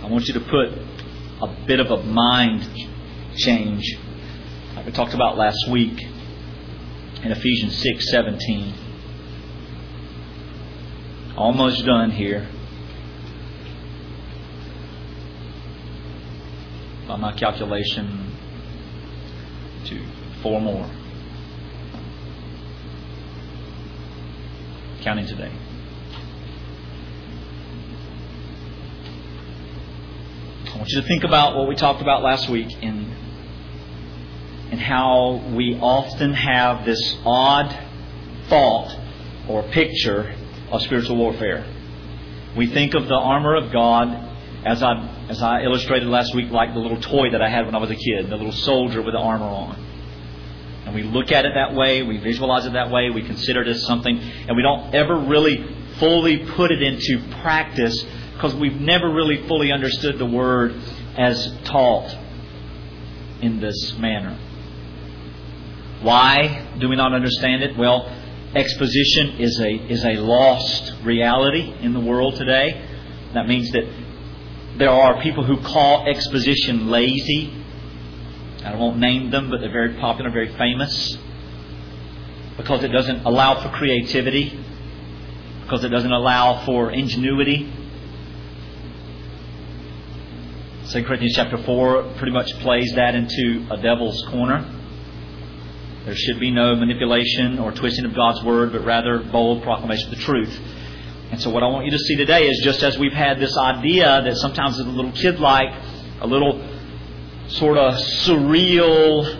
I want you to put a bit of a mind change, like we talked about last week in Ephesians 6:17. Almost done here. By my calculation, 4 more. Counting today. I want you to think about what we talked about last week and how we often have this odd thought or picture of spiritual warfare. We think of the armor of God, as I illustrated last week, like the little toy that I had when I was a kid, the little soldier with the armor on. And we look at it that way, we visualize it that way, we consider it as something, and we don't ever really fully put it into practice because we've never really fully understood the Word as taught in this manner. Why do we not understand it? Well, exposition is a lost reality in the world today. That means that there are people who call exposition lazy. I won't name them, but they're very popular, very famous, because it doesn't allow for creativity, because it doesn't allow for ingenuity. 2 Corinthians chapter 4 pretty much plays that into a devil's corner. There should be no manipulation or twisting of God's Word, but rather bold proclamation of the truth. And so what I want you to see today is, just as we've had this idea that sometimes is a little kid-like, a little sort of surreal,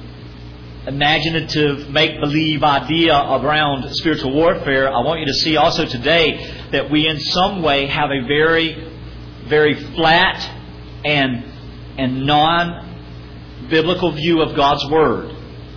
imaginative, make-believe idea around spiritual warfare, I want you to see also today that we in some way have a very, very flat and non-biblical view of God's Word.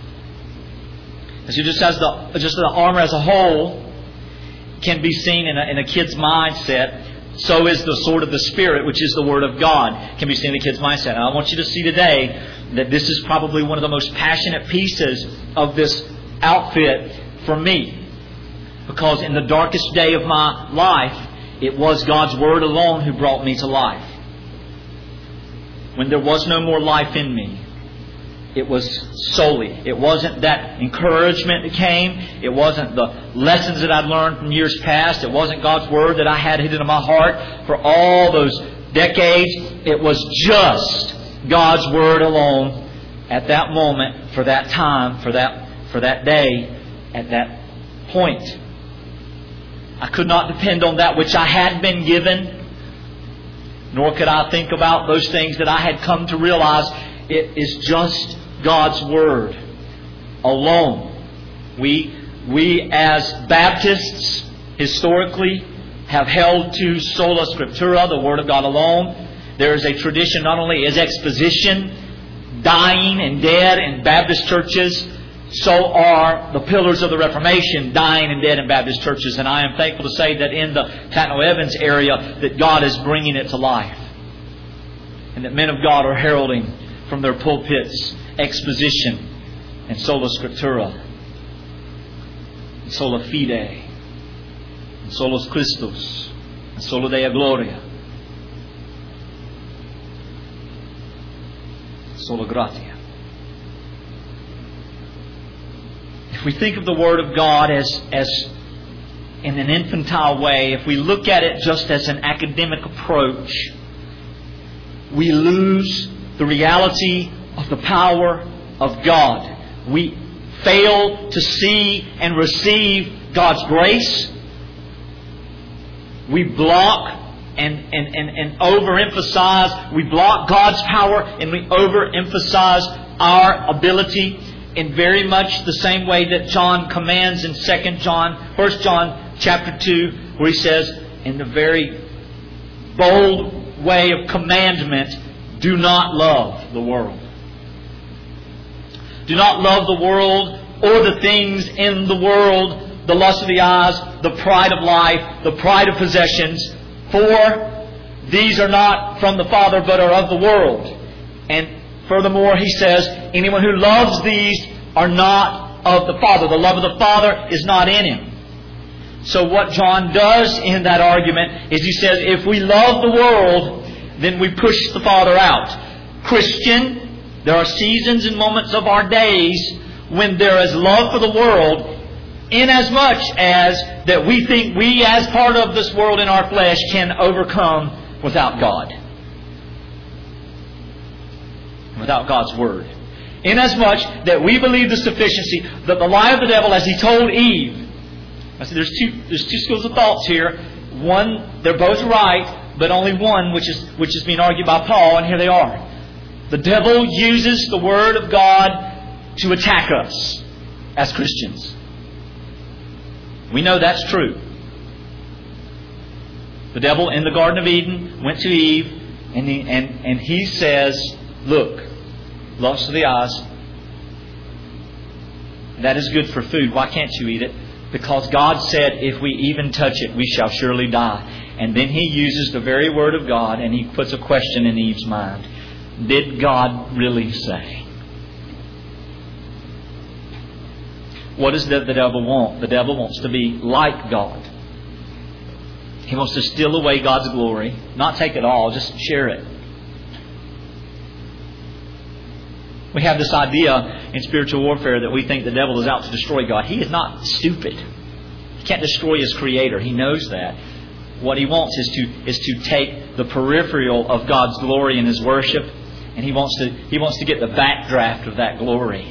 And so just the armor as a whole can be seen in a kid's mindset, so is the sword of the Spirit, which is the Word of God, can be seen in a kid's mindset. And I want you to see today that this is probably one of the most passionate pieces of this outfit for me. Because in the darkest day of my life, it was God's Word alone who brought me to life. When there was no more life in me, it was solely. It wasn't that encouragement that came. It wasn't the lessons that I'd learned from years past. It wasn't God's Word that I had hidden in my heart for all those decades. It was just God's Word alone at that moment, for that time, for that day, at that point. I could not depend on that which I had been given, nor could I think about those things that I had come to realize. It is just God's Word alone. We as Baptists historically have held to sola scriptura, the Word of God alone. There is a tradition, not only is exposition dying and dead in Baptist churches, so are the pillars of the Reformation dying and dead in Baptist churches. And I am thankful to say that in the Tatno Evans area that God is bringing it to life. And that men of God are heralding from their pulpits exposition and sola scriptura and sola fide and solus Christus and sola Deo Gloria, sola gratia. If we think of the Word of God as in an infantile way, if we look at it just as an academic approach, we lose the reality of the power of God. We fail to see and receive God's grace. We block and overemphasize. We block God's power and we overemphasize our ability in very much the same way that John commands in 1 John chapter 2, where he says, in the very bold way of commandment, do not love the world. Do not love the world or the things in the world, the lust of the eyes, the pride of life, the pride of possessions, for these are not from the Father but are of the world. And furthermore, he says, anyone who loves these are not of the Father. The love of the Father is not in him. So what John does in that argument is he says, if we love the world, then we push the Father out. Christian, there are seasons and moments of our days when there is love for the world, inasmuch as that we think we, as part of this world in our flesh, can overcome without God. Without God's Word. Inasmuch that we believe the sufficiency, that the lie of the devil, as he told Eve. I said there's two schools of thoughts here. One, they're both right, but only one which is being argued by Paul, and here they are. The devil uses the Word of God to attack us as Christians. We know that's true. The devil in the Garden of Eden went to Eve, and he says, look, lust of the eyes, that is good for food. Why can't you eat it? Because God said, if we even touch it, we shall surely die. And then he uses the very Word of God, and he puts a question in Eve's mind. Did God really say? What does the devil want? The devil wants to be like God. He wants to steal away God's glory. Not take it all, just share it. We have this idea in spiritual warfare that we think the devil is out to destroy God. He is not stupid. He can't destroy His Creator. He knows that. What he wants is to take the peripheral of God's glory in His worship, and he wants to get the backdraft of that glory.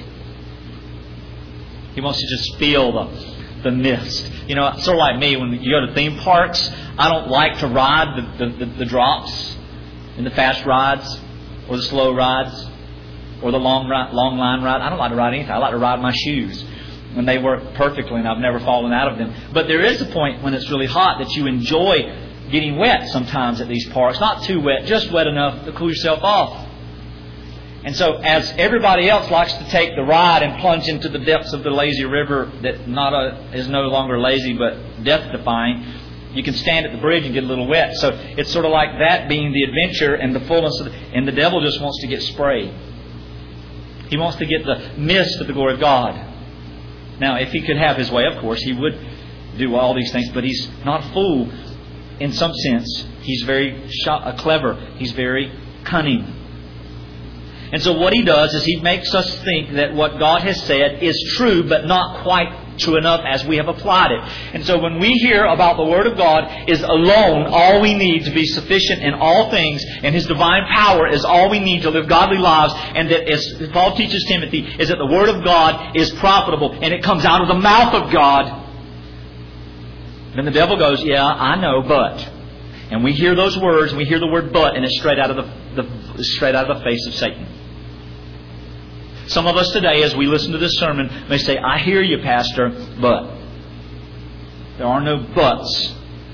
He wants to just feel the mist. You know, sort of like me, when you go to theme parks, I don't like to ride the drops and the fast rides or the slow rides or the long line ride. I don't like to ride anything. I like to ride my shoes when they work perfectly and I've never fallen out of them. But there is a point when it's really hot that you enjoy getting wet sometimes at these parks. Not too wet, just wet enough to cool yourself off. And so as everybody else likes to take the ride and plunge into the depths of the lazy river that is no longer lazy but death-defying, you can stand at the bridge and get a little wet. So it's sort of like that being the adventure and the fullness of and the devil just wants to get sprayed. He wants to get the mist of the glory of God. Now, if he could have his way, of course, he would do all these things, but he's not a fool in some sense. He's very clever. He's very cunning. And so what he does is he makes us think that what God has said is true, but not quite true enough as we have applied it. And so when we hear about the Word of God is alone all we need to be sufficient in all things, and His divine power is all we need to live godly lives, and that, as Paul teaches Timothy, is that the Word of God is profitable, and it comes out of the mouth of God, then the devil goes, yeah, I know, but. And we hear those words, and we hear the word but, and it's straight out of the face of Satan. Some of us today, as we listen to this sermon, may say, I hear you, Pastor, but. There are no buts.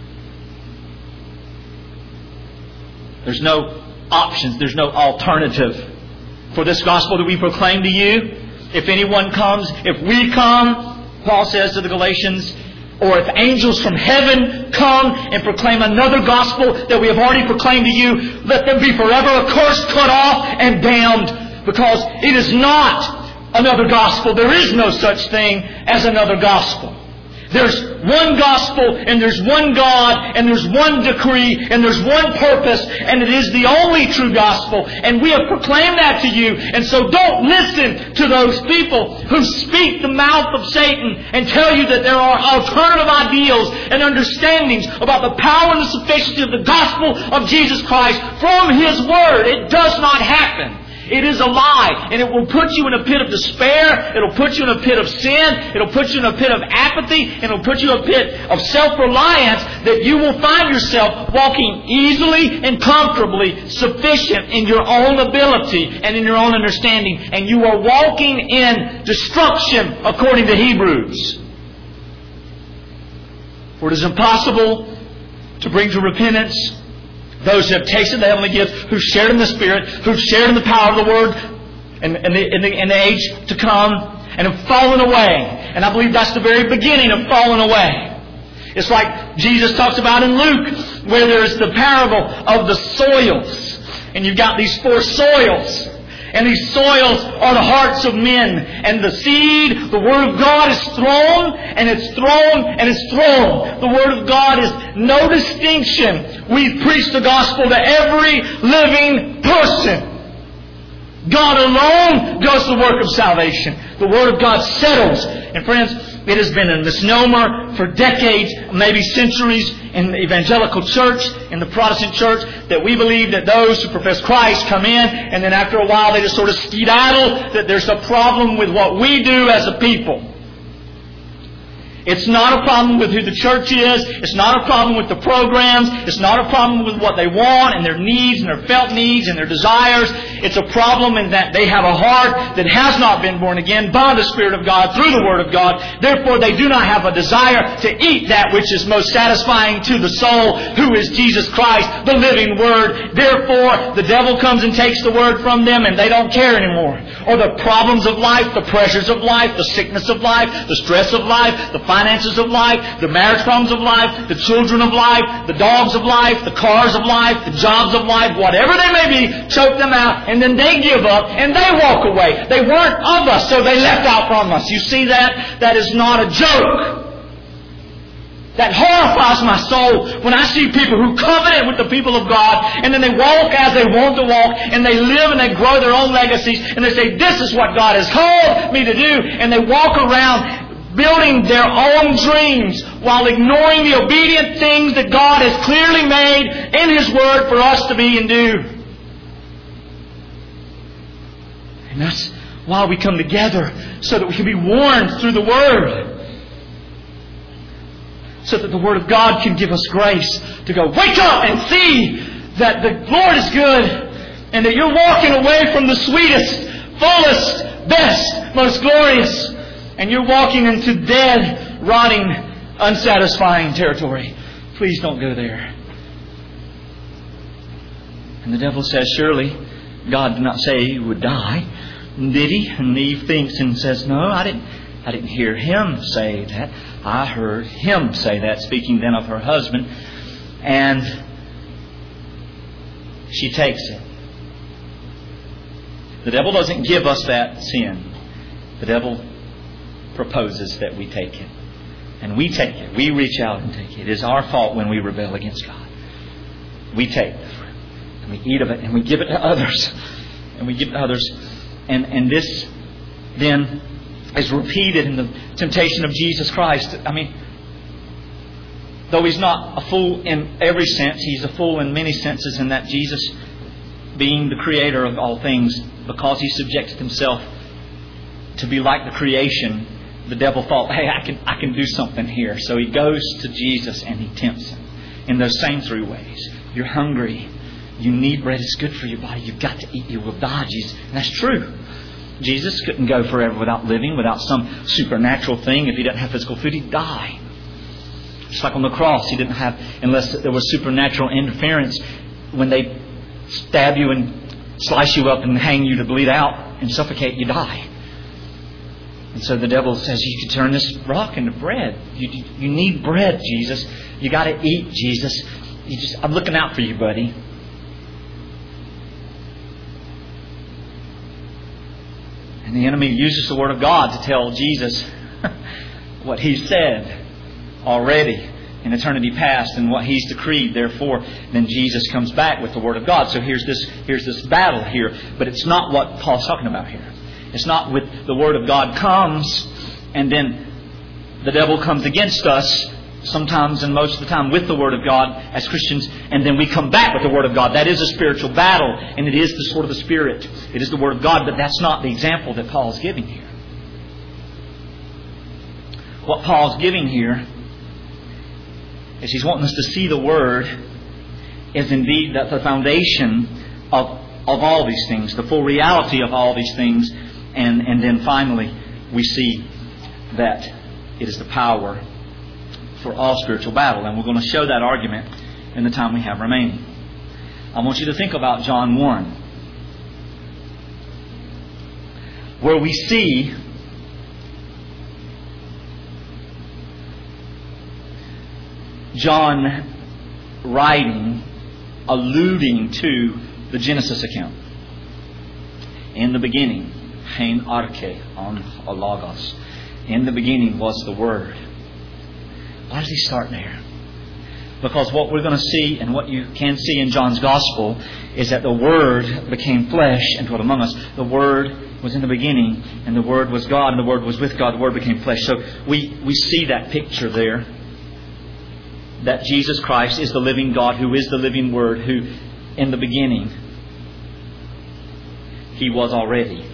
There's no options. There's no alternative for this gospel that we proclaim to you. If anyone comes, if we come, Paul says to the Galatians, or if angels from heaven come and proclaim another gospel that we have already proclaimed to you, let them be forever accursed, cut off, and damned. Because it is not another gospel. There is no such thing as another gospel. There's one gospel, and there's one God, and there's one decree, and there's one purpose, and it is the only true gospel. And we have proclaimed that to you. And so don't listen to those people who speak the mouth of Satan and tell you that there are alternative ideals and understandings about the power and the sufficiency of the gospel of Jesus Christ from His Word. It does not happen. It is a lie, and it will put you in a pit of despair. It'll put you in a pit of sin. It'll put you in a pit of apathy, and it'll put you in a pit of self-reliance that you will find yourself walking easily and comfortably sufficient in your own ability and in your own understanding, and you are walking in destruction according to Hebrews. For it is impossible to bring to repentance those who have tasted the heavenly gift, who shared in the Spirit, who shared in the power of the Word in the age to come, and have fallen away. And I believe that's the very beginning of falling away. It's like Jesus talks about in Luke, where there's the parable of the soils. And you've got these four soils. And these soils are the hearts of men. And the seed, the Word of God, is thrown, and it's thrown, and it's thrown. The Word of God is no distinction. We preach the gospel to every living person. God alone does the work of salvation. The Word of God settles. And friends, it has been a misnomer for decades, maybe centuries, in the evangelical church, in the Protestant church, that we believe that those who profess Christ come in, and then after a while they just sort of skedaddle, that there's a problem with what we do as a people. It's not a problem with who the church is. It's not a problem with the programs. It's not a problem with what they want and their needs and their felt needs and their desires. It's a problem in that they have a heart that has not been born again by the Spirit of God through the Word of God. Therefore, they do not have a desire to eat that which is most satisfying to the soul, who is Jesus Christ, the living Word. Therefore, the devil comes and takes the Word from them and they don't care anymore. Or the problems of life, the pressures of life, the sickness of life, the stress of life, the finances of life, the marriage problems of life, the children of life, the dogs of life, the cars of life, the jobs of life, whatever they may be, choke them out, and then they give up and they walk away. They weren't of us, so they left out from us. You see that? That is not a joke. That horrifies my soul when I see people who covenant with the people of God, and then they walk as they want to walk, and they live and they grow their own legacies, and they say, this is what God has called me to do, and they walk around building their own dreams while ignoring the obedient things that God has clearly made in His Word for us to be and do. And that's why we come together, so that we can be warned through the Word. So that the Word of God can give us grace to go, wake up and see that the Lord is good, and that you're walking away from the sweetest, fullest, best, most glorious, and you're walking into dead, rotting, unsatisfying territory. Please don't go there. And the devil says, surely God did not say He would die, did He? And Eve thinks and says, no, I didn't hear Him say that. I heard Him say that, speaking then of her husband. And she takes it. The devil doesn't give us that sin. The devil proposes that we take it. And we take it. We reach out and take it. It is our fault when we rebel against God. We take the fruit. And we eat of it. And we give it to others. And we give it to others. And this then is repeated in the temptation of Jesus Christ. I mean, though He's not a fool in every sense, He's a fool in many senses, in that Jesus, being the Creator of all things, because He subjected Himself to be like the creation, the devil thought, hey, I can do something here. So he goes to Jesus and he tempts Him in those same three ways. You're hungry. You need bread. It's good for your body. You've got to eat. You will die, Jesus. And that's true. Jesus couldn't go forever without living, without some supernatural thing. If He didn't have physical food, He'd die. Just like on the cross, He didn't have, unless there was supernatural interference, when they stab you and slice you up and hang you to bleed out and suffocate, you die. And so the devil says, you can turn this rock into bread. You need bread, Jesus. You got to eat, Jesus. I'm looking out for you, buddy. And the enemy uses the Word of God to tell Jesus what He said already in eternity past and what He's decreed. Therefore, then Jesus comes back with the Word of God. So here's this battle here. But it's not what Paul's talking about here. It's not with the Word of God comes and then the devil comes against us, sometimes and most of the time with the Word of God as Christians, and then we come back with the Word of God. That is a spiritual battle, and it is the sword of the Spirit. It is the Word of God, but that's not the example that Paul is giving here. What Paul's giving here is he's wanting us to see the Word as indeed the foundation of all these things, the full reality of all these things. And then finally, we see that it is the power for all spiritual battle. And we're going to show that argument in the time we have remaining. I want you to think about John 1, where we see John writing, alluding to the Genesis account. In the beginning, hein arche, on logos. In the beginning was the Word. Why does he start there? Because what we're going to see, and what you can see in John's Gospel, is that the Word became flesh and dwelt among us. The Word was in the beginning, and the Word was God, and the Word was with God. The Word became flesh. So we see that picture there, that Jesus Christ is the living God, who is the living Word, who in the beginning He was already.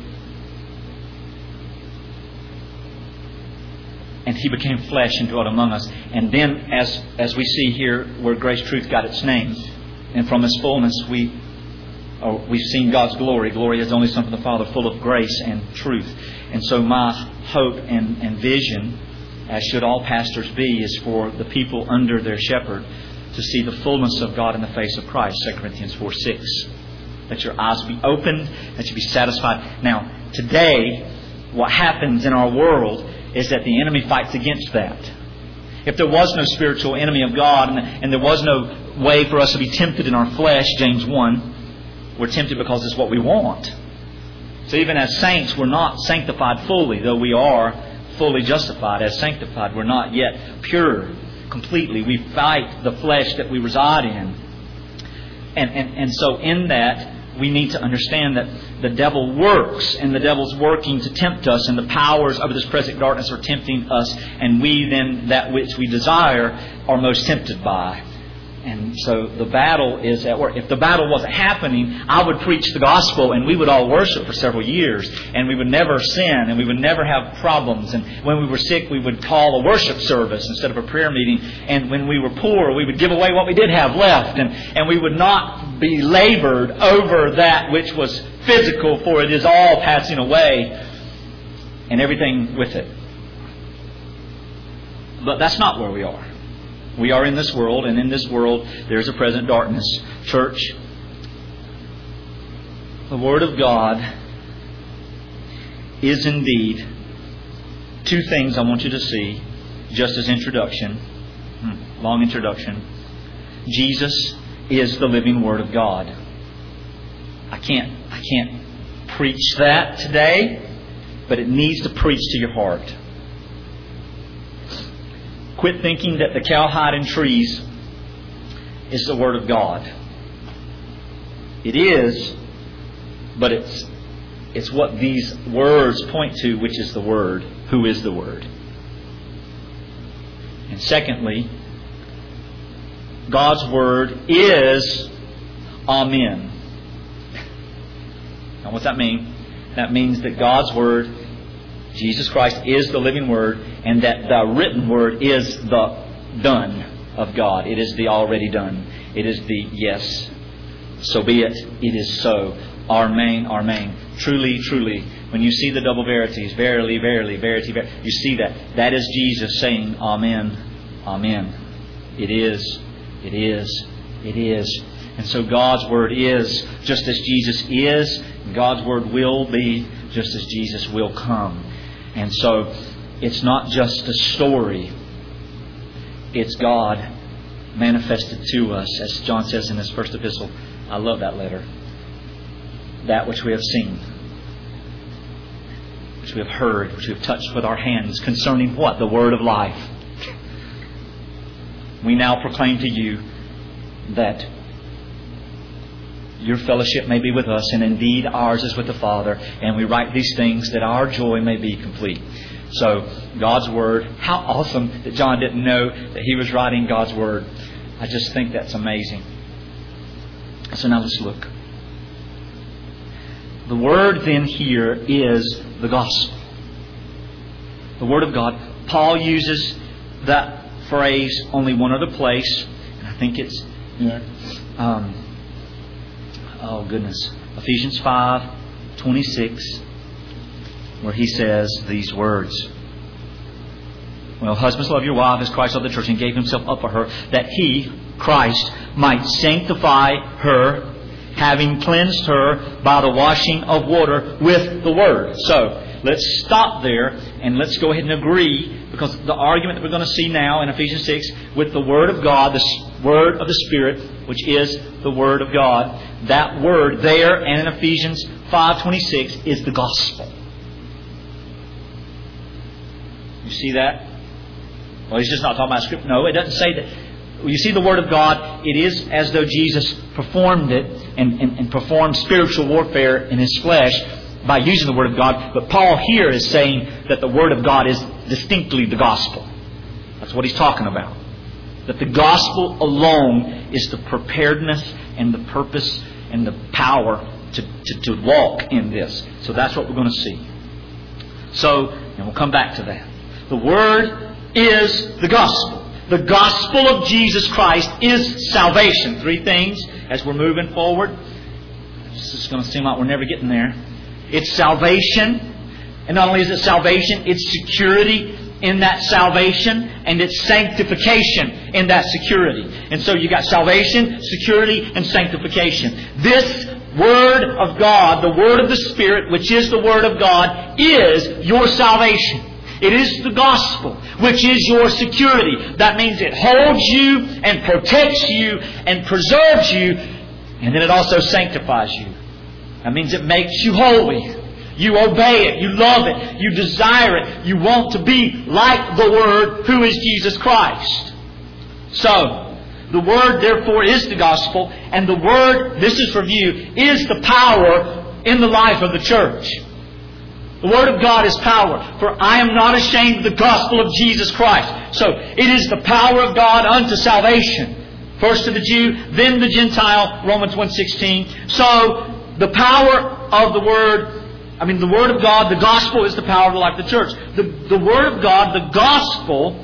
And He became flesh and dwelt among us. And then, as we see here, where Grace Truth got its name, and from His fullness we've seen God's glory. Glory is the only Son from the Father, full of grace and truth. And so my hope and vision, as should all pastors be, is for the people under their shepherd to see the fullness of God in the face of Christ. 2 Corinthians 4:6. That your eyes be opened, that you be satisfied. Now, today, what happens in our world is that the enemy fights against that. If there was no spiritual enemy of God, and there was no way for us to be tempted in our flesh, James 1, we're tempted because it's what we want. So even as saints, we're not sanctified fully, though we are fully justified as sanctified. We're not yet pure completely. We fight the flesh that we reside in. And so in that, we need to understand that the devil works, and the devil's working to tempt us, and the powers of this present darkness are tempting us, and we then, that which we desire, are most tempted by. And so the battle is at work. If the battle wasn't happening, I would preach the gospel and we would all worship for several years, and we would never sin, and we would never have problems. And when we were sick, we would call a worship service instead of a prayer meeting. And when we were poor, we would give away what we did have left. And we would not be labored over that which was physical, for it is all passing away, and everything with it. But that's not where we are. We are in this world, and in this world there's a present darkness. Church, the Word of God is indeed two things I want you to see, just as introduction. Long introduction. Jesus is the living Word of God. I can't preach that today, but it needs to preach to your heart. Quit thinking that the cowhide in trees is the Word of God. It is, but it's what these words point to, which is the Word. Who is the Word? And secondly, God's Word is Amen. Now what's that mean? That means that God's Word, Jesus Christ, is the living Word, and that the written Word is the done of God. It is the already done. It is the yes. So be it. It is so. Amen, amen. Truly, truly. When you see the double verities, verily, verily, verity, verity, you see that. That is Jesus saying amen, amen. It is. It is. It is. And so God's Word is just as Jesus is. God's Word will be just as Jesus will come. And so it's not just a story. It's God manifested to us. As John says in his first epistle. I love that letter. That which we have seen, which we have heard, which we have touched with our hands, concerning what? The Word of life. We now proclaim to you that your fellowship may be with us, and indeed ours is with the Father. And we write these things that our joy may be complete. So, God's Word. How awesome that John didn't know that he was writing God's Word. I just think that's amazing. So now let's look. The Word then here is the gospel. The Word of God. Paul uses that phrase only one other place. And I think it's... oh goodness. Ephesians 5:26, where he says these words. Well, husbands, love your wife as Christ loved the church and gave himself up for her, that he, Christ, might sanctify her, having cleansed her by the washing of water with the Word. So, let's stop there and let's go ahead and agree, because the argument that we're going to see now in Ephesians 6 with the Word of God, the Word of the Spirit, which is the Word of God. That Word there and in Ephesians 5:26 is the gospel. You see that? Well, he's just not talking about Scripture. No, it doesn't say that. You see the Word of God, it is as though Jesus performed it and performed spiritual warfare in His flesh by using the Word of God. But Paul here is saying that the Word of God is distinctly the gospel. That's what he's talking about. That the gospel alone is the preparedness and the purpose and the power to walk in this. So that's what we're going to see. So, and we'll come back to that. The Word is the gospel. The gospel of Jesus Christ is salvation. Three things as we're moving forward. This is going to seem like we're never getting there. It's salvation. And not only is it salvation, it's security in that salvation, and it's sanctification in that security. And so you got salvation, security, and sanctification. This Word of God, the Word of the Spirit, which is the Word of God, is your salvation. It is the gospel, which is your security. That means it holds you and protects you and preserves you, and then it also sanctifies you. That means it makes you holy. You obey it. You love it. You desire it. You want to be like the Word, who is Jesus Christ. So, the Word, therefore, is the gospel. And the Word, this is for you, is the power in the life of the church. The Word of God is power. For I am not ashamed of the gospel of Jesus Christ. So, it is the power of God unto salvation. First to the Jew, then the Gentile, Romans 1:16. So, the power of the Word, the Word of God, the gospel is the power of the life of the church. The Word of God, the gospel,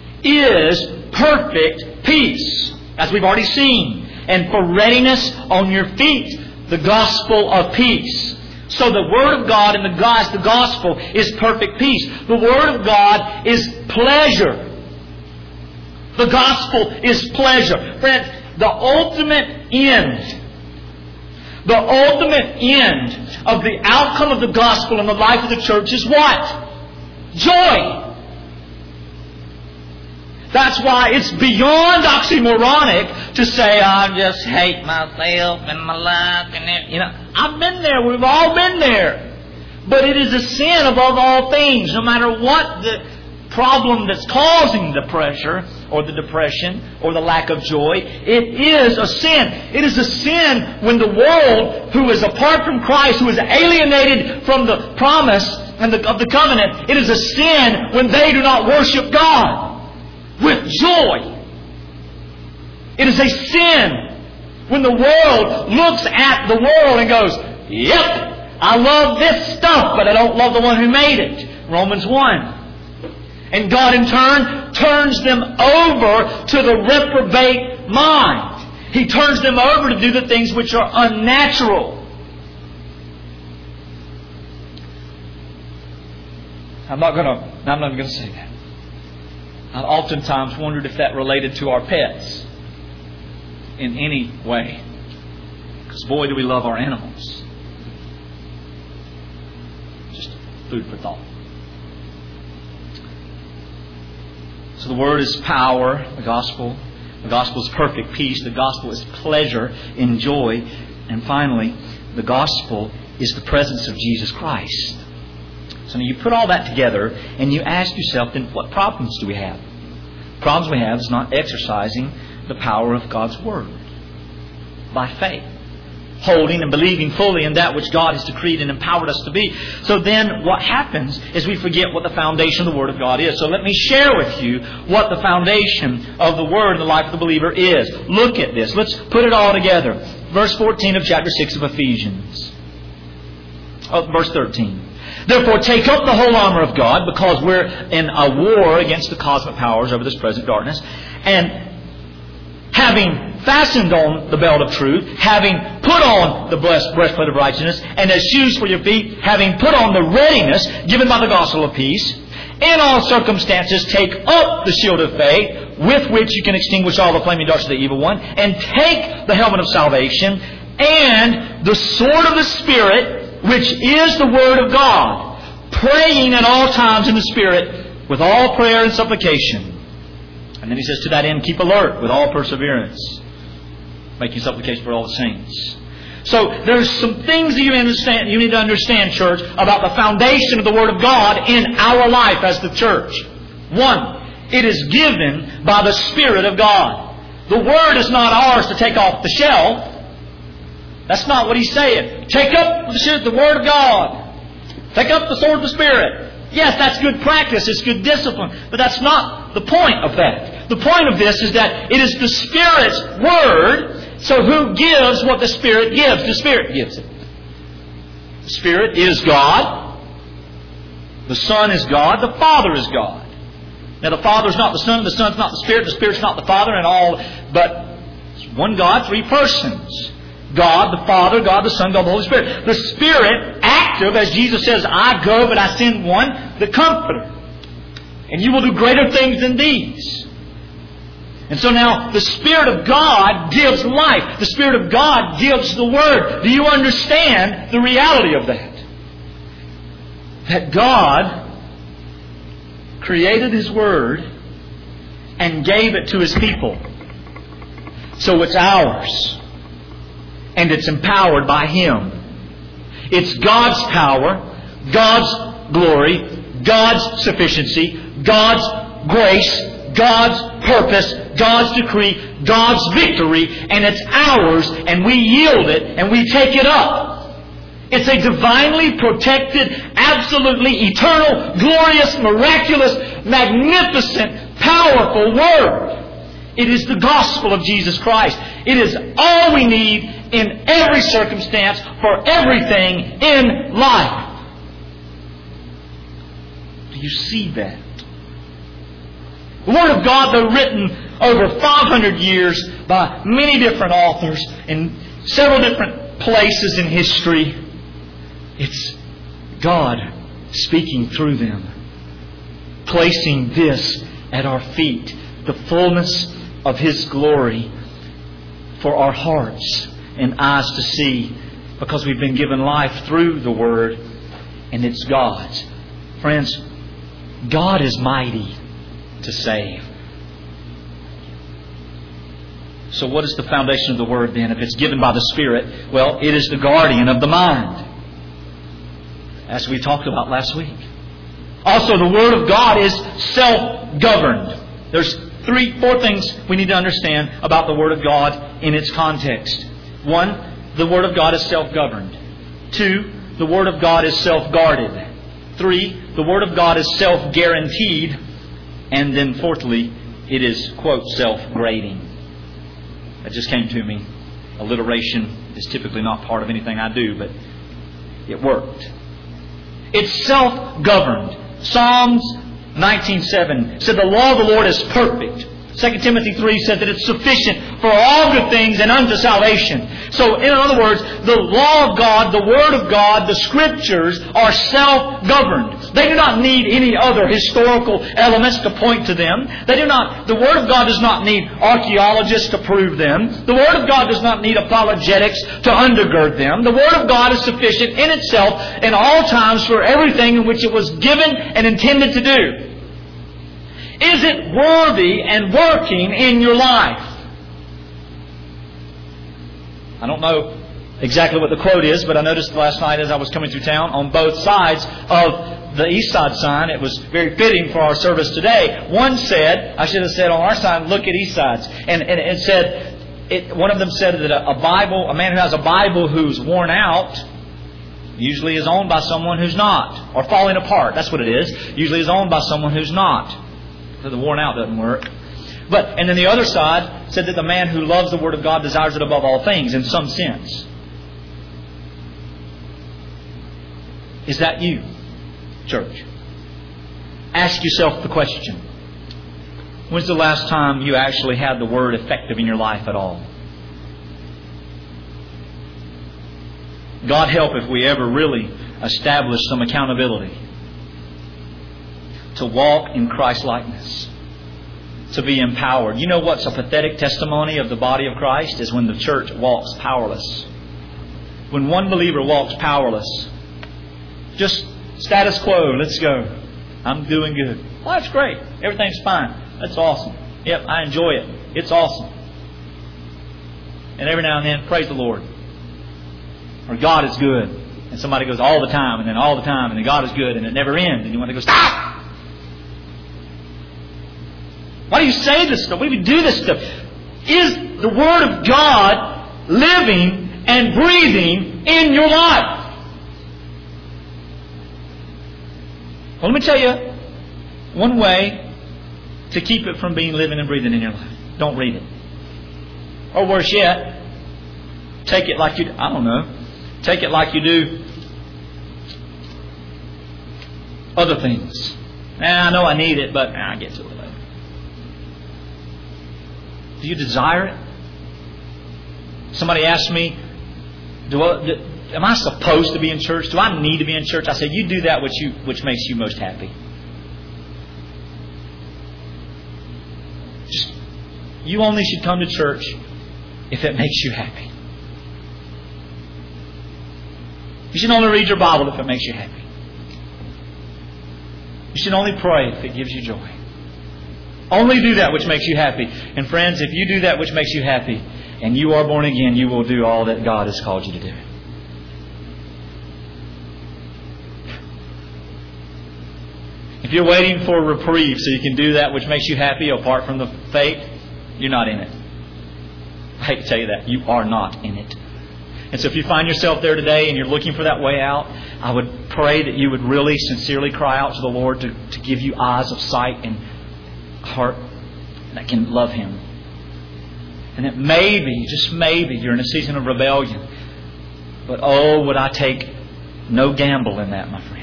is perfect peace, as we've already seen. And for readiness on your feet, the gospel of peace. So the Word of God and the gospel is perfect peace. The Word of God is pleasure. The gospel is pleasure. Friends, the ultimate end of the outcome of the gospel in the life of the church is what? Joy. That's why it's beyond oxymoronic to say, I just hate myself and my life. I've been there. We've all been there. But it is a sin above all things. No matter what the problem that's causing the pressure or the depression or the lack of joy, it is a sin. It is a sin when the world, who is apart from Christ, who is alienated from the promise and of the covenant, it is a sin when they do not worship God with joy. It is a sin when the world looks at the world and goes, yep, I love this stuff, but I don't love the one who made it. Romans 1. And God in turn turns them over to the reprobate mind. He turns them over to do the things which are unnatural. I'm not going to say that. I've oftentimes wondered if that related to our pets in any way. Because boy, do we love our animals. Just food for thought. So the Word is power, the gospel. The gospel is perfect peace. The gospel is pleasure in joy. And finally, the gospel is the presence of Jesus Christ. So now you put all that together and you ask yourself, then what problems do we have? The problems we have is not exercising the power of God's Word by faith. Holding and believing fully in that which God has decreed and empowered us to be. So then what happens is we forget what the foundation of the Word of God is. So let me share with you what the foundation of the Word in the life of the believer is. Look at this. Let's put it all together. Verse 14 of chapter 6 of Ephesians. Verse 13. Therefore take up the whole armor of God, because we're in a war against the cosmic powers over this present darkness. And having fastened on the belt of truth, having put on the breastplate of righteousness, and as shoes for your feet, having put on the readiness given by the gospel of peace, in all circumstances take up the shield of faith, with which you can extinguish all the flaming darts of the evil one, and take the helmet of salvation, and the sword of the Spirit, which is the Word of God, praying at all times in the Spirit, with all prayer and supplication. And then he says, to that end, keep alert with all perseverance, making supplication for all the saints. So there's some things that you need to understand, church, about the foundation of the Word of God in our life as the church. One, it is given by the Spirit of God. The Word is not ours to take off the shelf. That's not what He's saying. Take up the Word of God. Take up the sword of the Spirit. Yes, that's good practice. It's good discipline. But that's not the point of that. The point of this is that it is the Spirit's Word. So who gives what the Spirit gives? The Spirit gives it. The Spirit is God. The Son is God. The Father is God. Now the Father is not the Son. The Son is not the Spirit. The Spirit is not the Father. And all, but one God, three persons. God the Father, God the Son, God the Holy Spirit. The Spirit, active, as Jesus says, I go, but I send one, the Comforter. And you will do greater things than these. And so now, the Spirit of God gives life. The Spirit of God gives the Word. Do you understand the reality of that? That God created His Word and gave it to His people. So it's ours. And it's empowered by Him. It's God's power, God's glory, God's sufficiency, God's grace, God's purpose, God's decree, God's victory, and it's ours, and we yield it, and we take it up. It's a divinely protected, absolutely eternal, glorious, miraculous, magnificent, powerful Word. It is the gospel of Jesus Christ. It is all we need in every circumstance for everything in life. Do you see that? The Word of God, though written over 500 years by many different authors in several different places in history, it's God speaking through them, placing this at our feet, the fullness of His glory for our hearts and eyes to see, because we've been given life through the Word, and it's God's. Friends, God is mighty to save. So what is the foundation of the Word then? If it's given by the Spirit, well, it is the guardian of the mind, as we talked about last week. Also, the Word of God is self-governed. There's 4 things we need to understand about the Word of God in its context. 1, the Word of God is self-governed. 2, the Word of God is self-guarded. 3, the Word of God is self-guaranteed. And then fourthly, it is, quote, self-grading. That just came to me. Alliteration is typically not part of anything I do, but it worked. It's self-governed. Psalms 19:7 said the law of the Lord is perfect. 2 Timothy 3 said that it's sufficient for all good things and unto salvation. So, in other words, the law of God, the Word of God, the Scriptures are self-governed. They do not need any other historical elements to point to them. The Word of God does not need archaeologists to prove them. The Word of God does not need apologetics to undergird them. The Word of God is sufficient in itself in all times for everything in which it was given and intended to do. Is it worthy and working in your life? I don't know exactly what the quote is, but I noticed last night as I was coming through town, on both sides of the east side sign, it was very fitting for our service today. One said, I should have said on our sign, look at east sides. And it said, one of them said that a man who has a Bible who's worn out, usually is owned by someone who's not. Or falling apart, that's what it is. Usually is owned by someone who's not. So the worn out doesn't work. And then the other side said that the man who loves the Word of God desires it above all things, in some sense. Is that you, church? Ask yourself the question. When's the last time you actually had the Word effective in your life at all? God help if we ever really establish some accountability to walk in Christ-likeness, to be empowered. You know what's a pathetic testimony of the body of Christ is when the church walks powerless. When one believer walks powerless, just status quo, let's go. I'm doing good. Well, that's great. Everything's fine. That's awesome. Yep, I enjoy it. It's awesome. And every now and then, praise the Lord. Or God is good. And somebody goes all the time, and then all the time, and then God is good, and it never ends. And you want to go, stop! Why do you say this stuff? Why do you do this stuff? Is the Word of God living and breathing in your life? Well, let me tell you one way to keep it from being living and breathing in your life. Don't read it. Or worse yet, take it like you do. I don't know. Take it like you do other things. I know I need it, but I'll get to it later. Do you desire it? Somebody asked me, am I supposed to be in church? Do I need to be in church? I said, you do that which makes you most happy. You only should come to church if it makes you happy. You should only read your Bible if it makes you happy. You should only pray if it gives you joy. Only do that which makes you happy. And friends, if you do that which makes you happy, and you are born again, you will do all that God has called you to do. If you're waiting for a reprieve so you can do that which makes you happy apart from the faith, you're not in it. I hate to tell you that. You are not in it. And so if you find yourself there today and you're looking for that way out, I would pray that you would really sincerely cry out to the Lord to give you eyes of sight and heart that can love Him. And that maybe, just maybe, you're in a season of rebellion. But oh, would I take no gamble in that, my friend.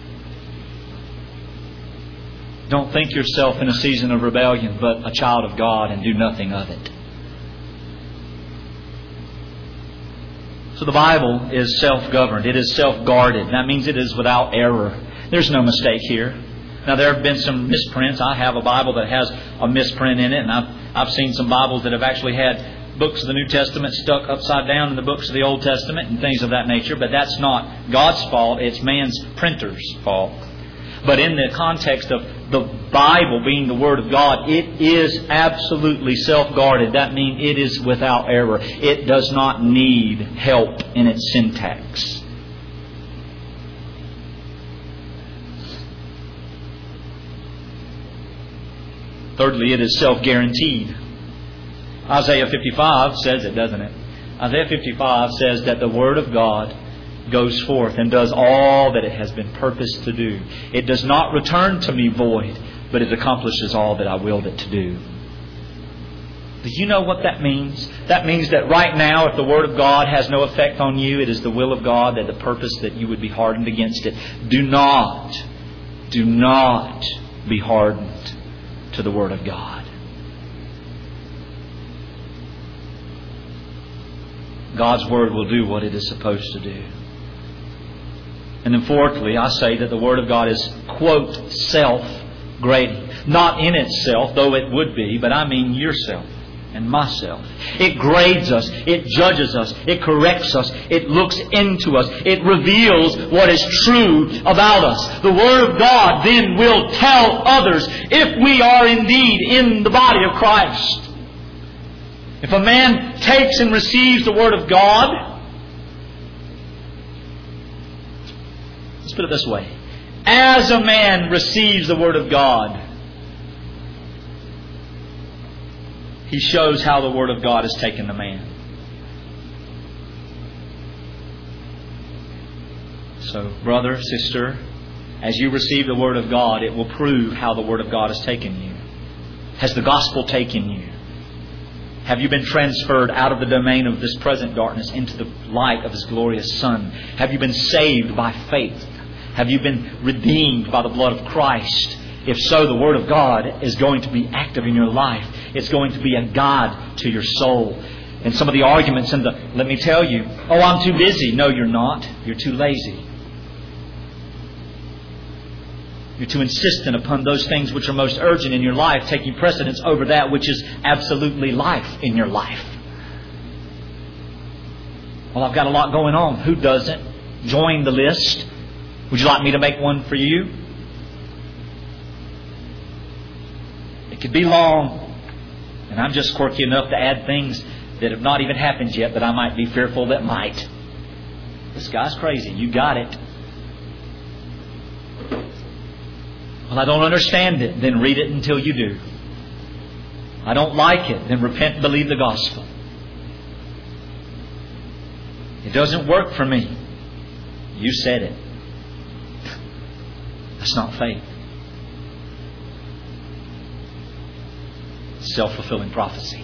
Don't think yourself in a season of rebellion, but a child of God, and do nothing of it. So the Bible is self-governed. It is self-guarded. That means it is without error. There's no mistake here. Now, there have been some misprints. I have a Bible that has a misprint in it, and I've seen some Bibles that have actually had books of the New Testament stuck upside down in the books of the Old Testament and things of that nature. But that's not God's fault. It's man's printer's fault. But in the context of the Bible being the Word of God, it is absolutely self-guarded. That means it is without error. It does not need help in its syntax. Thirdly, it is self-guaranteed. Isaiah 55 says it, doesn't it? Isaiah 55 says that the Word of God goes forth and does all that it has been purposed to do. It does not return to me void, but it accomplishes all that I willed it to do. Do you know what that means? That means that right now, if the Word of God has no effect on you, it is the will of God that the purpose that you would be hardened against it. Do not be hardened to the Word of God. God's Word will do what it is supposed to do. And then fourthly, I say that the Word of God is, quote, self-grading. Not in itself, though it would be, but I mean yourself and myself. It grades us. It judges us. It corrects us. It looks into us. It reveals what is true about us. The Word of God then will tell others if we are indeed in the body of Christ. If a man takes and receives the Word of God, let's put it this way. As a man receives the Word of God, he shows how the Word of God has taken the man. So, brother, sister, as you receive the Word of God, it will prove how the Word of God has taken you. Has the gospel taken you? Have you been transferred out of the domain of this present darkness into the light of His glorious Son? Have you been saved by faith? Have you been redeemed by the blood of Christ? If so, the Word of God is going to be active in your life. It's going to be a guide to your soul. And some of the arguments in the, let me tell you, oh, I'm too busy. No, you're not. You're too lazy. You're too insistent upon those things which are most urgent in your life, taking precedence over that which is absolutely life in your life. Well, I've got a lot going on. Who doesn't? Join the list. Would you like me to make one for you? It could be long, and I'm just quirky enough to add things that have not even happened yet that I might be fearful that might. This guy's crazy. You got it. Well, I don't understand it. Then read it until you do. I don't like it. Then repent and believe the gospel. It doesn't work for me. You said it. That's not faith. Self-fulfilling prophecy.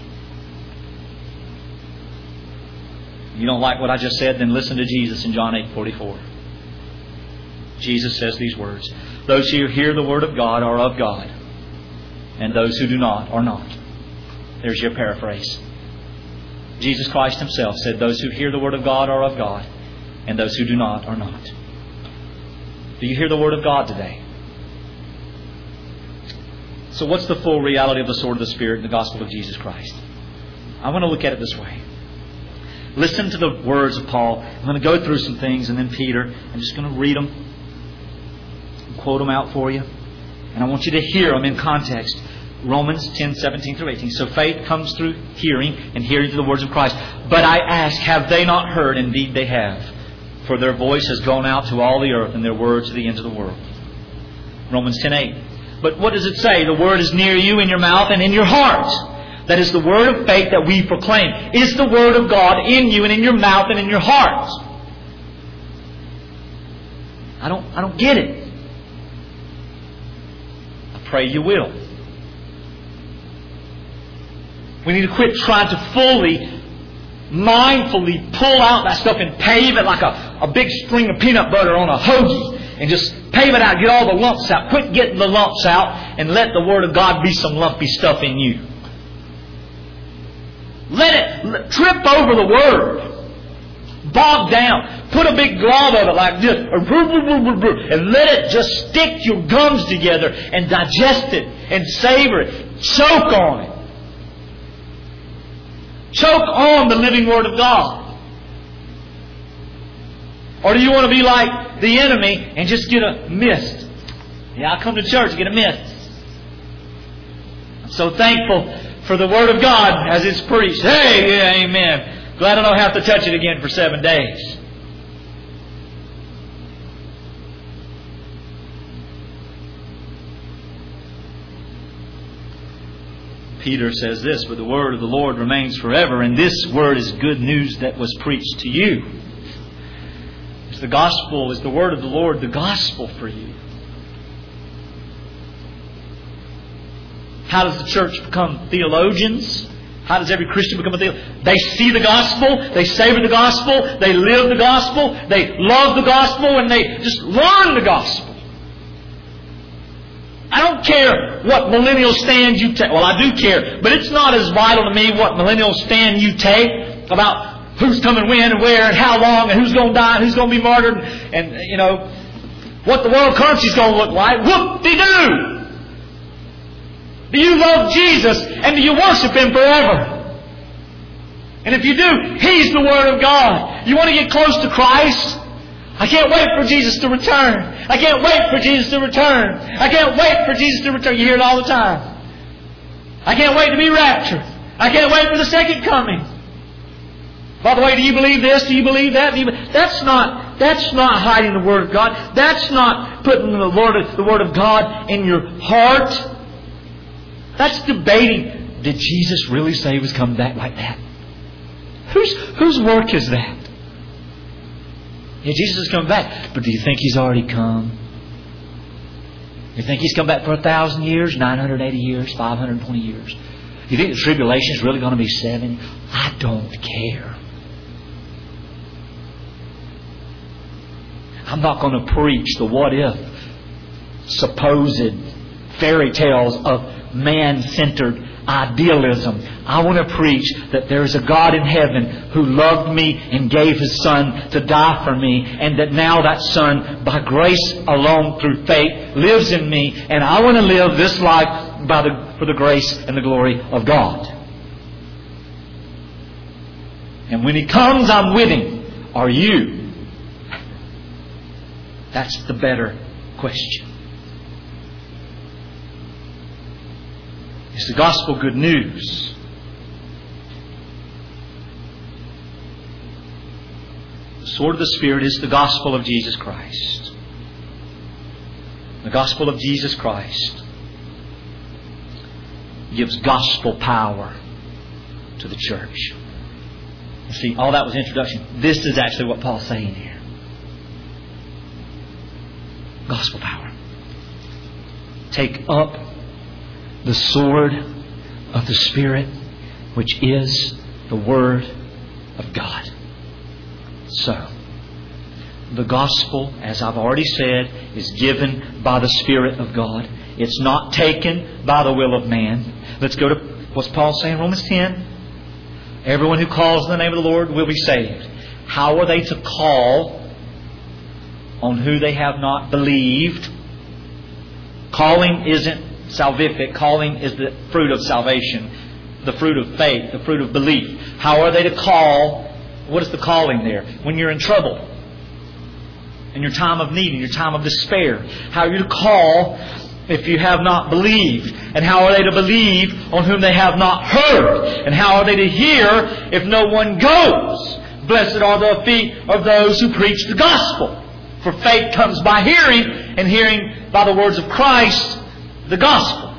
You don't like what I just said? Then listen to Jesus in John 8:44. Jesus says these words. Those who hear the word of God are of God, and those who do not are not. There's your paraphrase. Jesus Christ Himself said, those who hear the word of God are of God, and those who do not are not. Do you hear the word of God today? So what's the full reality of the sword of the Spirit in the gospel of Jesus Christ? I want to look at it this way. Listen to the words of Paul. I'm going to go through some things, and then Peter. I'm just going to read them and quote them out for you. And I want you to hear them in context. Romans 10:17 through 18. So faith comes through hearing, and hearing through the words of Christ. But I ask, have they not heard? Indeed they have. For their voice has gone out to all the earth, and their words to the ends of the world. Romans 10:8. But what does it say? The word is near you, in your mouth and in your heart. That is the word of faith that we proclaim. Is the word of God in you and in your mouth and in your heart? I don't get it. I pray you will. We need to quit trying to fully, mindfully pull out that stuff and pave it like a big string of peanut butter on a hoagie. And just pave it out, get all the lumps out. Quit getting the lumps out and let the Word of God be some lumpy stuff in you. Let it trip over the Word. Bog down. Put a big glob of it like this. And let it just stick your gums together and digest it and savor it. Choke on it. Choke on the living Word of God. Or do you want to be like the enemy and just get a mist? Yeah, I come to church and get a mist. I'm so thankful for the Word of God as it's preached. Hey, yeah, amen. Glad I don't have to touch it again for 7 days. Peter says this, but the word of the Lord remains forever, and this word is good news that was preached to you. It's the gospel, is the word of the Lord the gospel for you? How does the church become theologians? How does every Christian become a theologian? They see the gospel, they savor the gospel, they live the gospel, they love the gospel, and they just learn the gospel. I don't care what millennial stand you take. Well, I do care, but it's not as vital to me what millennial stand you take about who's coming when and where and how long and who's going to die and who's going to be martyred and you know, what the world currency's going to look like. Whoop-de-doo! Do you love Jesus and do you worship Him forever? And if you do, He's the Word of God. You want to get close to Christ? I can't wait for Jesus to return. I can't wait for Jesus to return. I can't wait for Jesus to return. You hear it all the time. I can't wait to be raptured. I can't wait for the second coming. By the way, do you believe this? Do you believe that? That's not hiding the Word of God. That's not putting the Word of God in your heart. That's debating. Did Jesus really say He was coming back like that? Whose work is that? Yeah, Jesus is coming back. But do you think He's already come? You think He's come back for 1,000 years, 980 years, 520 years? You think the tribulation is really going to be 70? I don't care. I'm not going to preach the what if, supposed fairy tales of man-centered idealism. I want to preach that there is a God in heaven who loved me and gave His Son to die for me, and that now that Son, by grace alone through faith, lives in me, and I want to live this life for the grace and the glory of God. And when He comes, I'm with Him. Are you? That's the better question. Is the gospel good news? The sword of the Spirit is the gospel of Jesus Christ. The gospel of Jesus Christ gives gospel power to the church. You see, all that was introduction. This is actually what Paul's saying here. Gospel power. Take up the sword of the Spirit, which is the Word of God. So, the gospel, as I've already said, is given by the Spirit of God. It's not taken by the will of man. Let's go to what's Paul saying in Romans 10. Everyone who calls on the name of the Lord will be saved. How are they to call on who they have not believed? Calling isn't salvific. Calling is the fruit of salvation, the fruit of faith, the fruit of belief. How are they to call? What is the calling there? When you're in trouble, in your time of need, in your time of despair. How are you to call if you have not believed? And how are they to believe on whom they have not heard? And how are they to hear if no one goes? Blessed are the feet of those who preach the gospel. For faith comes by hearing, and hearing by the words of Christ, the gospel.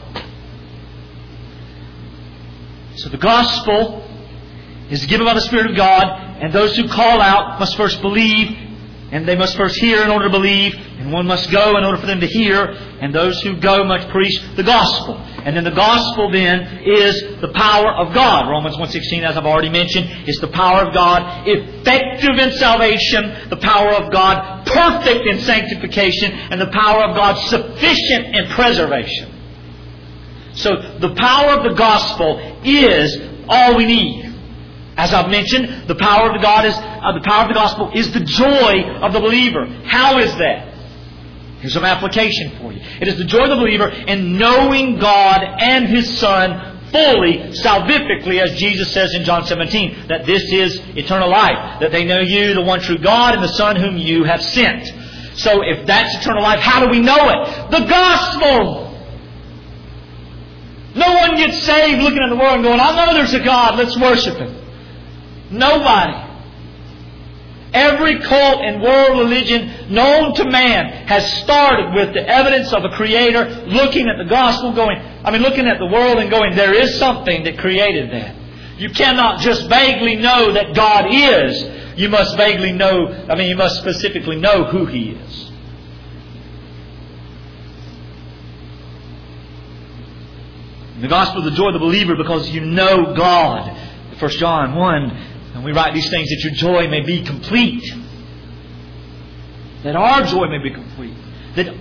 So the gospel is given by the Spirit of God, and those who call out must first believe, and they must first hear in order to believe, and one must go in order for them to hear, and those who go must preach the gospel. And then the gospel then is the power of God. Romans 1:16, as I've already mentioned, is the power of God effective in salvation, the power of God perfect in sanctification, and the power of God sufficient in preservation. So the power of the gospel is all we need. As I've mentioned, the power of the gospel is the joy of the believer. How is that? Here's some application for you. It is the joy of the believer in knowing God and His Son fully, salvifically, as Jesus says in John 17, that this is eternal life, that they know you, the one true God, and the Son whom you have sent. So if that's eternal life, how do we know it? The gospel! No one gets saved looking at the world and going, I know there's a God, let's worship Him. Nobody. Every cult and world religion known to man has started with the evidence of a Creator, looking at the gospel, looking at the world and going, there is something that created that. You cannot just vaguely know that God is. You must you must specifically know who He is. The gospel is the joy of the believer because you know God. 1 John 1, and we write these things that your joy may be complete. That our joy may be complete. That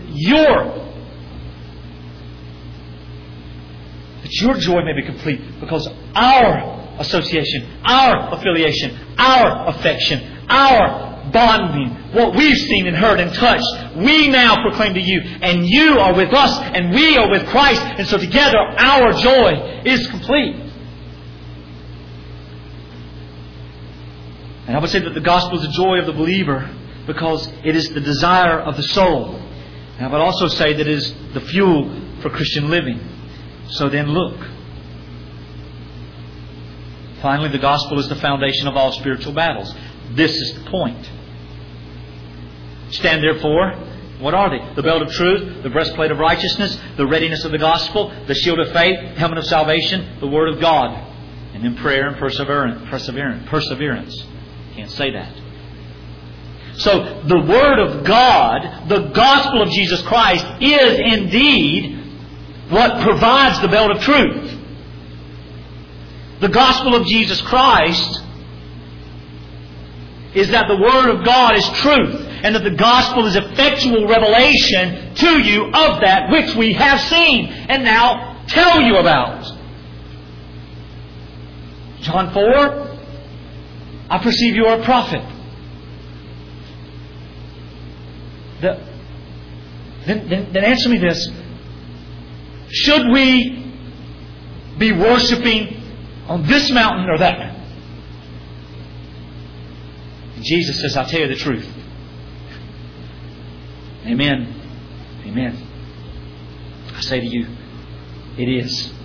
your joy may be complete because our association, our affiliation, our affection, our bonding, what we've seen and heard and touched, we now proclaim to you, and you are with us, and we are with Christ, and so together our joy is complete. And I would say that the gospel is the joy of the believer because it is the desire of the soul. And I would also say that it is the fuel for Christian living. So then look. Finally, the gospel is the foundation of all spiritual battles. This is the point. Stand therefore. What are they? The belt of truth, the breastplate of righteousness, the readiness of the gospel, the shield of faith, helmet of salvation, the word of God, and then prayer and perseverance. Can't say that. So the Word of God, the gospel of Jesus Christ, is indeed what provides the belt of truth. The gospel of Jesus Christ is that the Word of God is truth, and that the gospel is effectual revelation to you of that which we have seen and now tell you about. John 4, I perceive you are a prophet. Then answer me this. Should we be worshiping on this mountain or that mountain? And Jesus says, I'll tell you the truth. Amen. Amen. I say to you, it is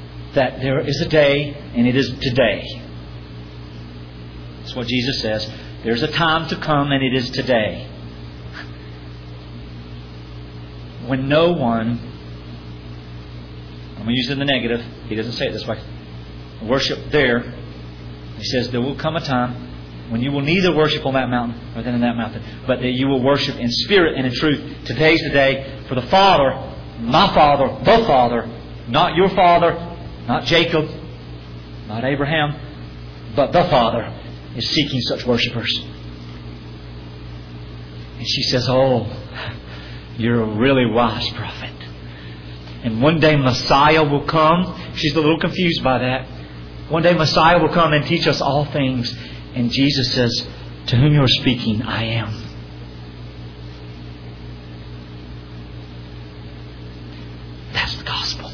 that there is a day, and it is today. That's what Jesus says. There's a time to come, and it is today, when no one, I'm going to use it in the negative, he doesn't say it this way, worship there. He says there will come a time when you will neither worship on that mountain or then in that mountain, but that you will worship in spirit and in truth. Today's the day for the Father, my Father, the Father, not your father, not Jacob, not Abraham, but the Father is seeking such worshipers. And she says, oh, you're a really wise prophet. And one day Messiah will come. She's a little confused by that. One day Messiah will come and teach us all things. And Jesus says, to whom you are speaking, I am. That's the gospel.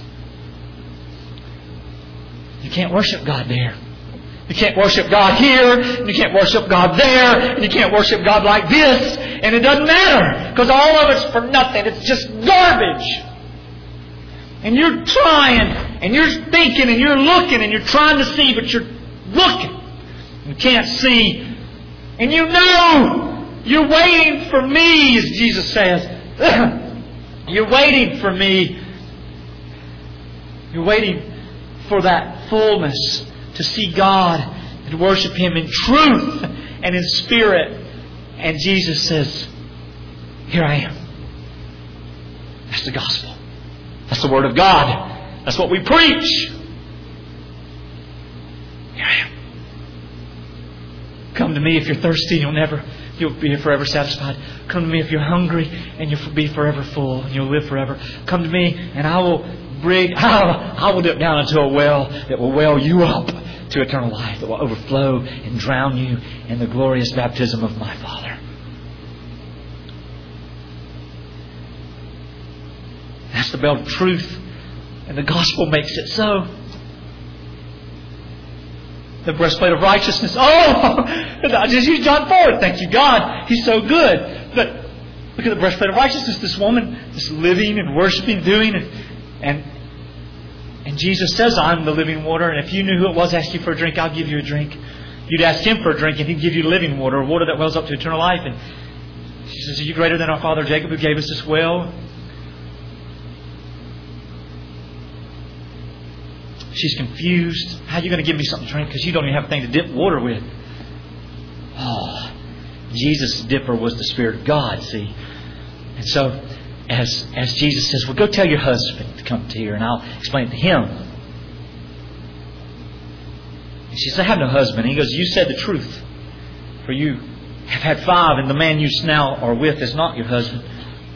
You can't worship God there. You can't worship God here. And you can't worship God there. And you can't worship God like this. And it doesn't matter. Because all of it's for nothing. It's just garbage. And you're trying, and you're thinking, and you're looking, and you're trying to see, but you're looking. You can't see. And you know you're waiting for me, as Jesus says. You're waiting for me. You're waiting for that fullness to see God and worship Him in truth and in spirit. And Jesus says, here I am. That's the gospel. That's the Word of God. That's what we preach. Here I am. Come to me if you're thirsty, you'll be forever satisfied. Come to me if you're hungry, and you'll be forever full, and you'll live forever. Come to me, and I will dip down into a well that will well you up to eternal life, that will overflow and drown you in the glorious baptism of my Father. That's the belt of truth, and the gospel makes it so. The breastplate of righteousness. Oh, I just used John 4. Thank you, God. He's so good. But look at the breastplate of righteousness. This woman is living and worshiping, doing, and Jesus says, I'm the living water. And if you knew who it was, asked you for a drink, I'll give you a drink. You'd ask Him for a drink, and He'd give you living water, water that wells up to eternal life. And she says, are you greater than our father Jacob, who gave us this well? She's confused. How are you going to give me something to drink? Because you don't even have a thing to dip water with. Oh, Jesus' dipper was the Spirit of God, see. And so, as Jesus says, well, go tell your husband to come to here, and I'll explain it to him. And she says, I have no husband. And He goes, you said the truth. For you have had 5, and the man you now are with is not your husband.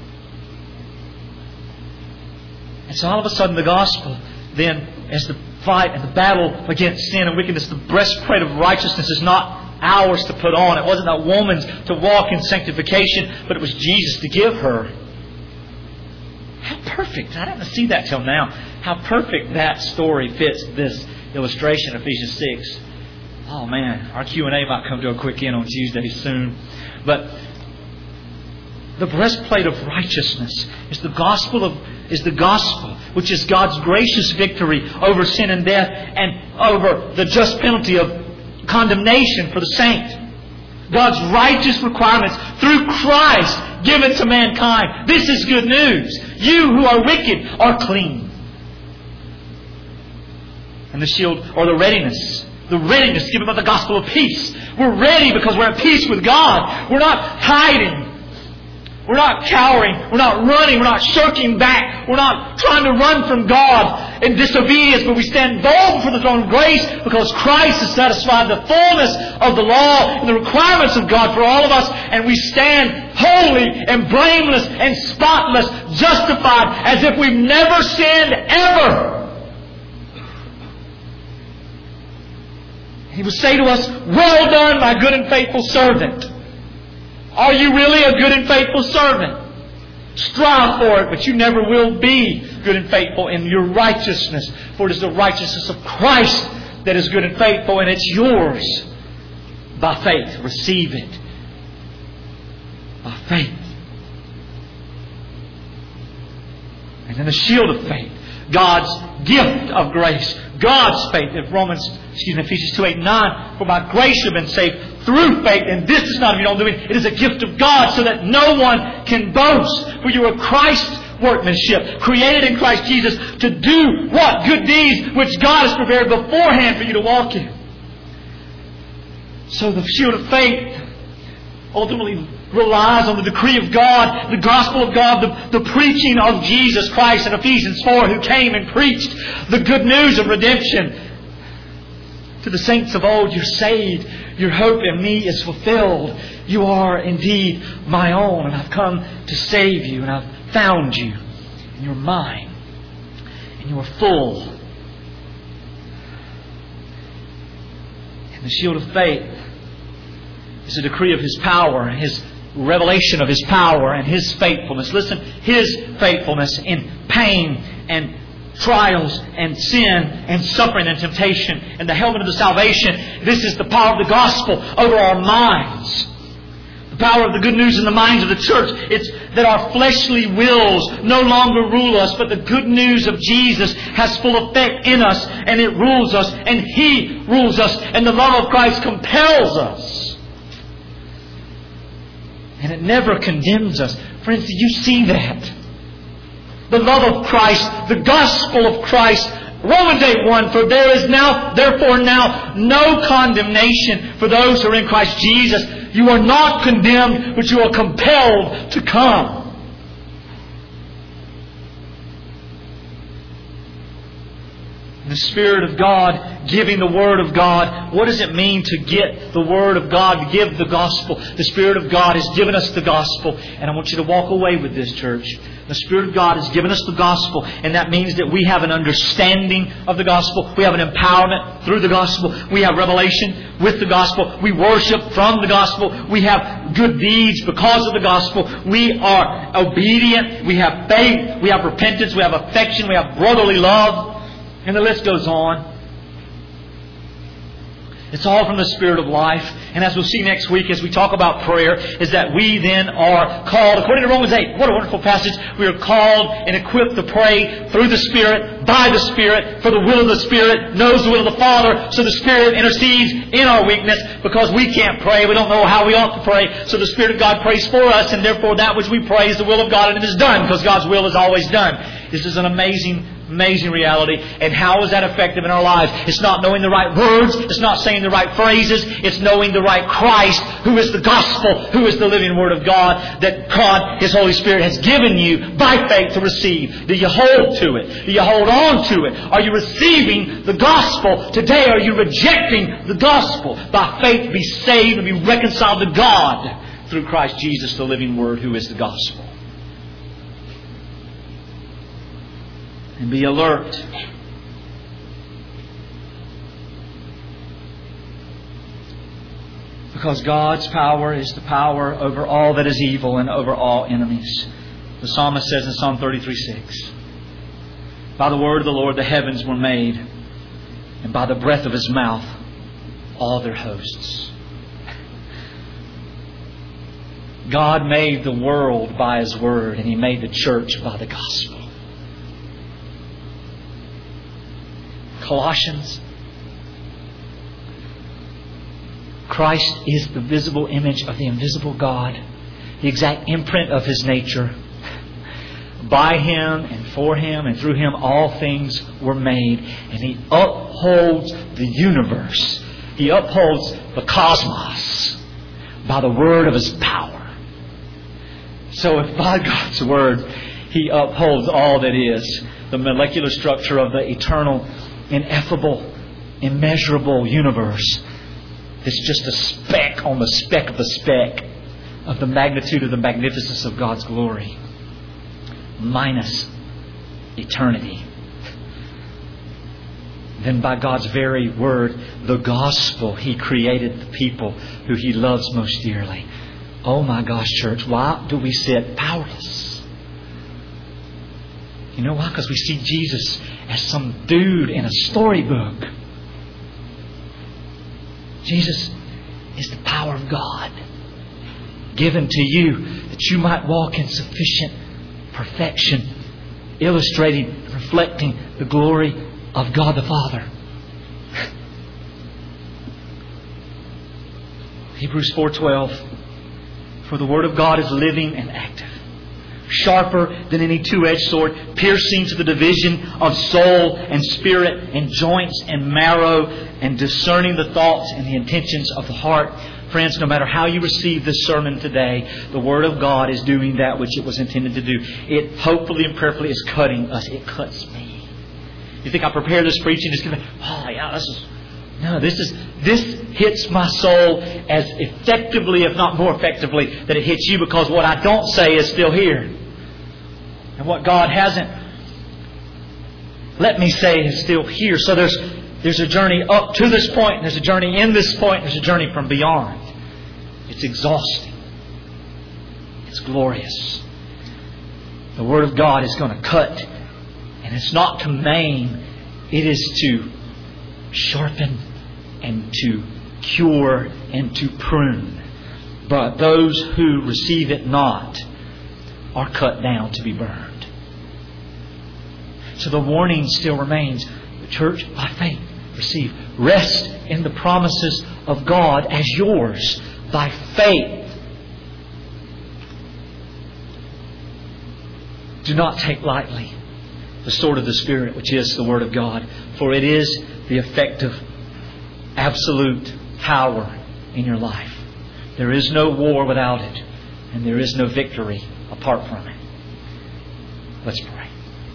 And so all of a sudden the gospel then, as the fight and the battle against sin and wickedness, the breastplate of righteousness is not ours to put on. It wasn't that woman's to walk in sanctification, but it was Jesus to give her. How perfect. I didn't see that till now. How perfect that story fits this illustration of Ephesians 6. Oh man, our Q&A might come to a quick end on Tuesday soon. But the breastplate of righteousness is the gospel, which is God's gracious victory over sin and death and over the just penalty of condemnation for the saint. God's righteous requirements through Christ given to mankind. This is good news. You who are wicked are clean. And the shield, or the readiness given by the gospel of peace. We're ready because we're at peace with God. We're not hiding. We're not cowering. We're not running. We're not shirking back. We're not trying to run from God in disobedience, but we stand bold before the throne of grace because Christ has satisfied the fullness of the law and the requirements of God for all of us, and we stand holy and blameless and spotless, justified as if we've never sinned ever. He will say to us, well done, my good and faithful servant. Are you really a good and faithful servant? Strive for it, but you never will be good and faithful in your righteousness. For it is the righteousness of Christ that is good and faithful, and it's yours by faith. Receive it by faith. And then the shield of faith, God's gift of grace, God's faith. In Ephesians 2:8-9, for by grace you have been saved through faith. And this is not of your own doing. It is a gift of God so that no one can boast. For you are Christ's workmanship, created in Christ Jesus to do what? Good deeds which God has prepared beforehand for you to walk in. So the shield of faith ultimately relies on the decree of God, the gospel of God, the preaching of Jesus Christ in Ephesians 4, who came and preached the good news of redemption to the saints of old. You're saved. Your hope in me is fulfilled. You are indeed my own, and I've come to save you, and I've found you, and you're mine, and you are full. And the shield of faith is a decree of His power, and His revelation of His power and His faithfulness. Listen, His faithfulness in pain and trials and sin and suffering and temptation and the helmet of the salvation. This is the power of the gospel over our minds. The power of the good news in the minds of the church. It's that our fleshly wills no longer rule us, but the good news of Jesus has full effect in us, and it rules us, and He rules us, and the love of Christ compels us. And it never condemns us. Friends, do you see that? The love of Christ, the gospel of Christ. Romans 8:1, for there is therefore now no condemnation for those who are in Christ Jesus. You are not condemned, but you are compelled to come. The Spirit of God giving the Word of God. What does it mean to get the Word of God, to give the gospel? The Spirit of God has given us the gospel. And I want you to walk away with this, church. The Spirit of God has given us the gospel. And that means that we have an understanding of the gospel. We have an empowerment through the gospel. We have revelation with the gospel. We worship from the gospel. We have good deeds because of the gospel. We are obedient. We have faith. We have repentance. We have affection. We have brotherly love. And the list goes on. It's all from the Spirit of life. And as we'll see next week as we talk about prayer, is that we then are called, according to Romans 8, what a wonderful passage, we are called and equipped to pray through the Spirit, by the Spirit, for the will of the Spirit, knows the will of the Father, so the Spirit intercedes in our weakness because we can't pray. We don't know how we ought to pray. So the Spirit of God prays for us, and therefore that which we pray is the will of God, and it is done because God's will is always done. This is an amazing reality. And how is that effective in our lives? It's not knowing the right words. It's not saying the right phrases. It's knowing the right Christ, who is the gospel, who is the living Word of God, that God, His Holy Spirit, has given you by faith to receive. Do you hold to it? Do you hold on to it? Are you receiving the gospel today? Are you rejecting the gospel? By faith be saved and be reconciled to God through Christ Jesus, the living Word, who is the gospel. And be alert. Because God's power is the power over all that is evil and over all enemies. The psalmist says in Psalm 33:6, by the word of the Lord the heavens were made, and by the breath of His mouth all their hosts. God made the world by His Word, and He made the church by the gospel. Colossians. Christ is the visible image of the invisible God, the exact imprint of His nature. By Him and for Him and through Him all things were made, and He upholds the universe. He upholds the cosmos by the word of His power. So if by God's word He upholds all that is, the molecular structure of the eternal, ineffable, immeasurable universe, it's just a speck on the speck of the speck of the magnitude of the magnificence of God's glory, minus eternity. Then by God's very word, the gospel, He created the people who He loves most dearly. Oh my gosh, church, why do we sit powerless? You know why? Because we see Jesus as some dude in a storybook. Jesus is the power of God given to you that you might walk in sufficient perfection, illustrating, reflecting the glory of God the Father. Hebrews 4:12. For the Word of God is living and active, sharper than any two-edged sword, piercing to the division of soul and spirit and joints and marrow, and discerning the thoughts and the intentions of the heart. Friends, no matter how you receive this sermon today, the Word of God is doing that which it was intended to do. It hopefully and prayerfully is cutting us. It cuts me. You think I prepare this preaching just going, oh yeah, this hits my soul as effectively, if not more effectively, that it hits you, because what I don't say is still here. And what God hasn't let me say is still here. So there's a journey up to this point, there's a journey in this point, there's a journey from beyond. It's exhausting. It's glorious. The Word of God is going to cut. And it's not to maim. It is to sharpen and to cure and to prune. But those who receive it not are cut down to be burned. So the warning still remains. The church, by faith, receive. Rest in the promises of God as yours by faith. Do not take lightly the sword of the Spirit, which is the Word of God, for it is the effective, absolute power in your life. There is no war without it, and there is no victory apart from it. Let's pray.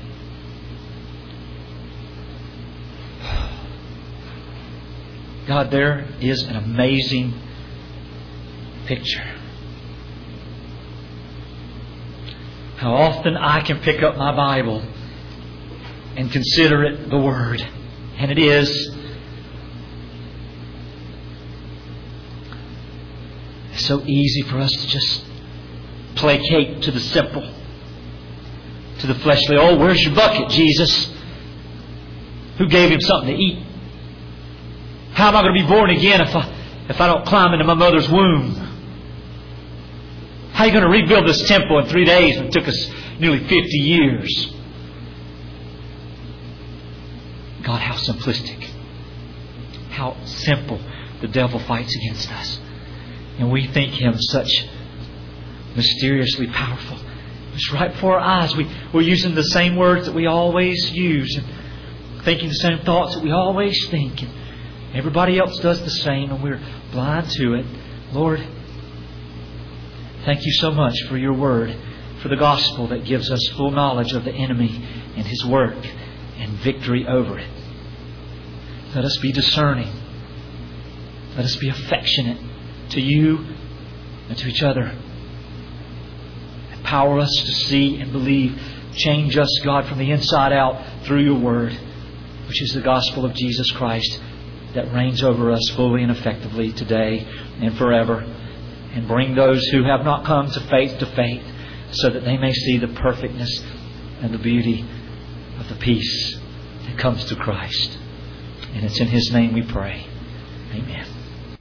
God, there is an amazing picture. How often I can pick up my Bible and consider it the Word. And it is. It's so easy for us to just placate to the simple, to the fleshly. Oh, where's your bucket, Jesus? Who gave him something to eat? How am I going to be born again if I don't climb into my mother's womb? How are you going to rebuild this temple in 3 days when it took us nearly 50 years? God, how simplistic. How simple the devil fights against us. And we think Him such mysteriously powerful. It's right before our eyes. We're using the same words that we always use, and thinking the same thoughts that we always think. And everybody else does the same, and we're blind to it. Lord, thank You so much for Your Word, for the gospel that gives us full knowledge of the enemy and his work and victory over it. Let us be discerning. Let us be affectionate to You and to each other. Empower us to see and believe. Change us, God, from the inside out through Your Word, which is the gospel of Jesus Christ that reigns over us fully and effectively today and forever. And bring those who have not come to faith, so that they may see the perfectness and the beauty of the peace that comes through Christ. And it's in His name we pray. Amen.